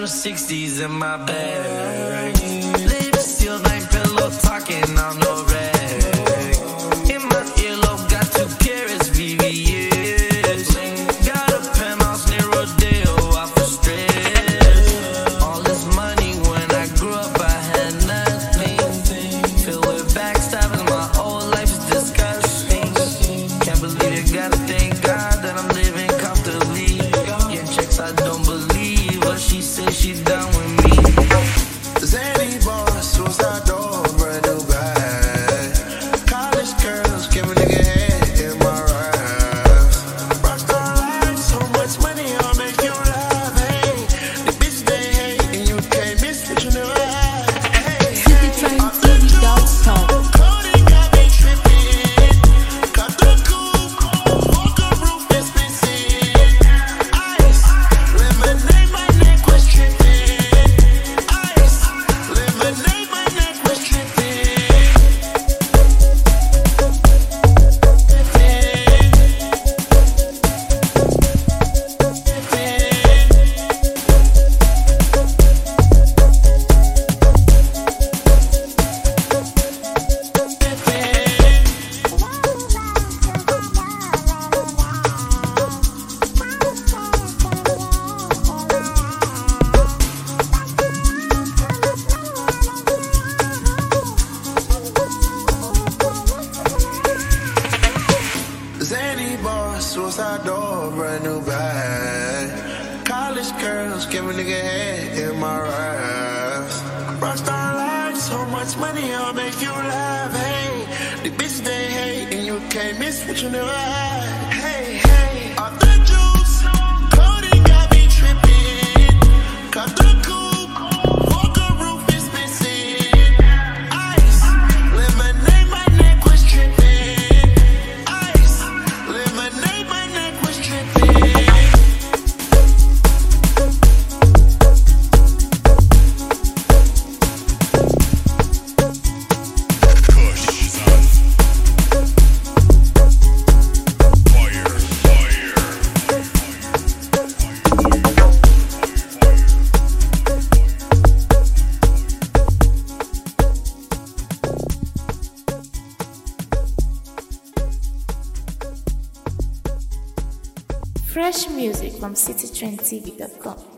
60s in my bag. Lips sealed, ain't pillow talking on no rag. In my earlobe, got 2 carats, VVS. Got a penthouse near Rodeo, off the stress. All this money, when I grew up, I had nothing. Filled with backstabbing, my whole life is disgusting. Can't believe it, gotta thank God that I'm living comfortably. Getting checks, I don't believe, but she said she down with me. Zany boy, suicide door, brand new bag. College girls, give a nigga head in my raps. Rockstar life, so much money, I'll make you laugh. Hey, the bitch they hate, and you can't miss what you never had. Hey, CityTrendTV.com. Cody got me tripping. Got the coupe, Walker roof is missing. Ice, lemonade, my neck was tripping. Ice, lemonade, my neck was tripping. Zany boy, suicide door, brand new bag. College girls, give a nigga head in my raps. Rockstar life, so much money, I'll make you laugh. Hey, the bitch they hate, and you can't miss what you never had. Hey, hey, off the juice, Cody got me tripping. Got the coupe, Walker roof is missing. Ice, lemonade, my neck was tripping. Ice, lemonade, my neck was tripping. Fresh music from CityTrendTV.com.